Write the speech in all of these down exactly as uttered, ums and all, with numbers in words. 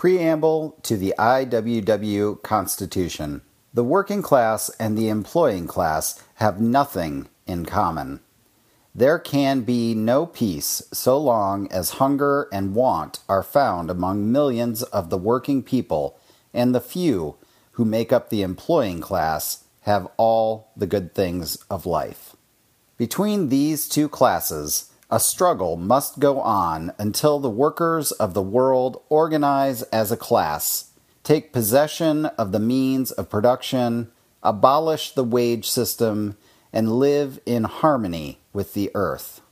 Preamble to the I W W Constitution. The working class and the employing class have nothing in common. There can be no peace so long as hunger and want are found among millions of the working people, and the few who make up the employing class have all the good things of life. Between these two classes, a struggle must go on until the workers of the world organize as a class, take possession of the means of production, abolish the wage system, and live in harmony with the earth.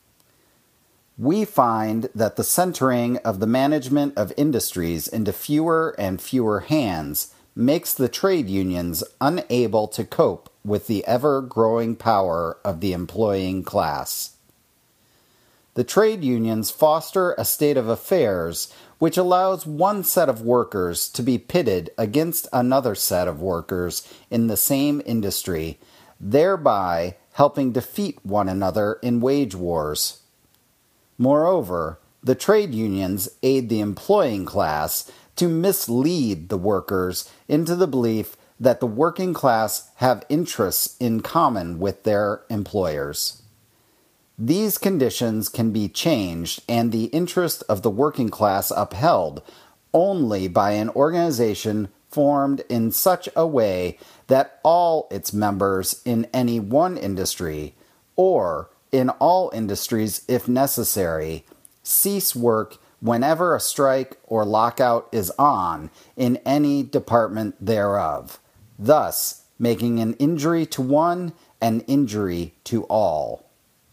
We find that the centering of the management of industries into fewer and fewer hands makes the trade unions unable to cope with the ever-growing power of the employing class. The trade unions foster a state of affairs which allows one set of workers to be pitted against another set of workers in the same industry, thereby helping defeat one another in wage wars. Moreover, the trade unions aid the employing class to mislead the workers into the belief that the working class have interests in common with their employers. These conditions can be changed and the interest of the working class upheld only by an organization formed in such a way that all its members in any one industry, or in all industries if necessary, cease work whenever a strike or lockout is on in any department thereof, thus making an injury to one an injury to all.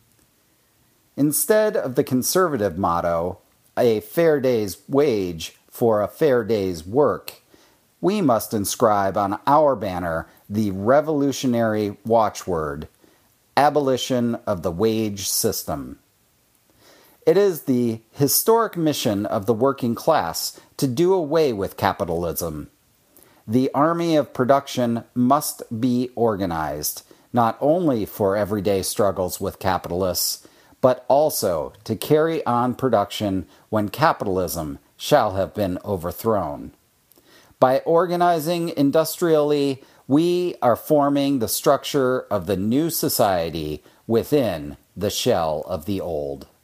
Instead of the conservative motto, a fair day's wage for a fair day's work, we must inscribe on our banner the revolutionary watchword, abolition of the wage system. It is the historic mission of the working class to do away with capitalism. The army of production must be organized, not only for everyday struggles with capitalists, but also to carry on production when capitalism shall have been overthrown. By organizing industrially, we are forming the structure of the new society within the shell of the old.